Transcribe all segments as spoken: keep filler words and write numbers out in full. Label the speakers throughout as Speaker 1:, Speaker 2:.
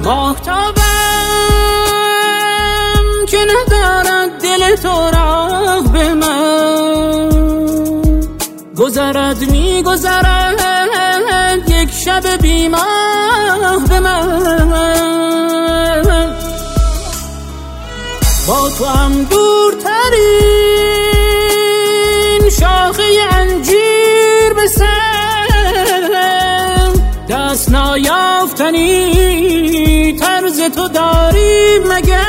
Speaker 1: ماهتابم که ندارد دل تو راه به من، گذرد می گذرد یک شب بی ماه به من. با تو هم دورترین شاخه انجیر به سرم، دست نایافتنی طرز تو داریم مگر.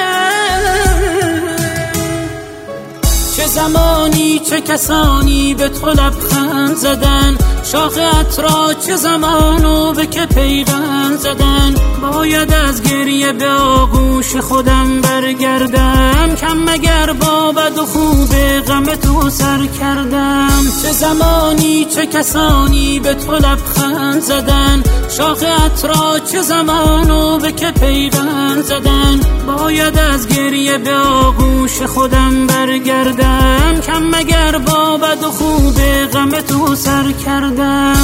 Speaker 1: چه زمانی چه کسانی به تو لبخند زدن، شاخ عطرا چه زمانو به که پیوند زدن. باید از گریه به آغوش خودم برگردم، کم مگر با بد و خوب غم تو سر کردم. چه زمانی چه کسانی به تو لبخند زدن، شاخ عطرا چه زمانو به که پیوند زدن. باید از گریه به آغوش خودم برگردم، کم مگر با بد و خوب غم تو سر کردم.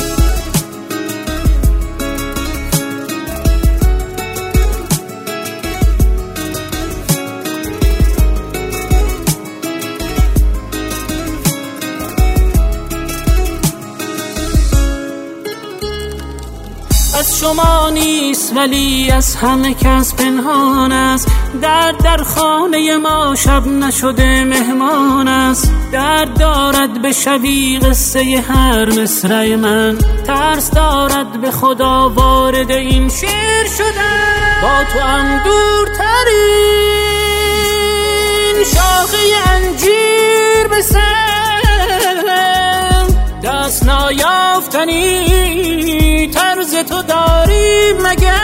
Speaker 1: از شما نیست ولی از همه کس پنهان است، درد در خانه ما شب نشده مهمان است. درد دارد به شبی قصه هر مصرع من، ترس دارد به خدا وارد این شعر شدن. با تو هم دورترین شاخه انجیر به سرم، دست نایافتنی طرز تو داریم مگر.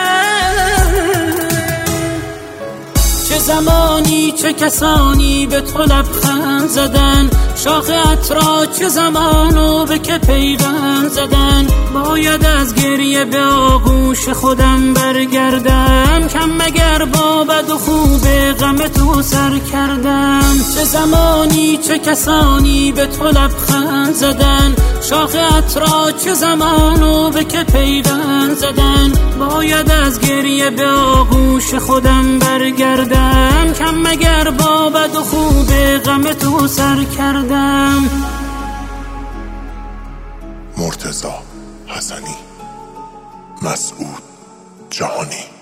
Speaker 1: چه زمانی چه کسانی به تو لبخند زدن، شاخ عطرا چه زمانو به که پیوند زدن. باید از گریه به آغوش خودم برگردم، کم مگر با بد و خوب غم تو سر کردم. چه زمانی چه کسانی به تو لبخند زدن، شاخ عطرا چه زمانو به که پیوند زدن. باید از گریه به آغوش خودم برگردم، کم مگر با بد و خوب غم تو سر کردم.
Speaker 2: مرتضی حسنی، مسعود جهانی.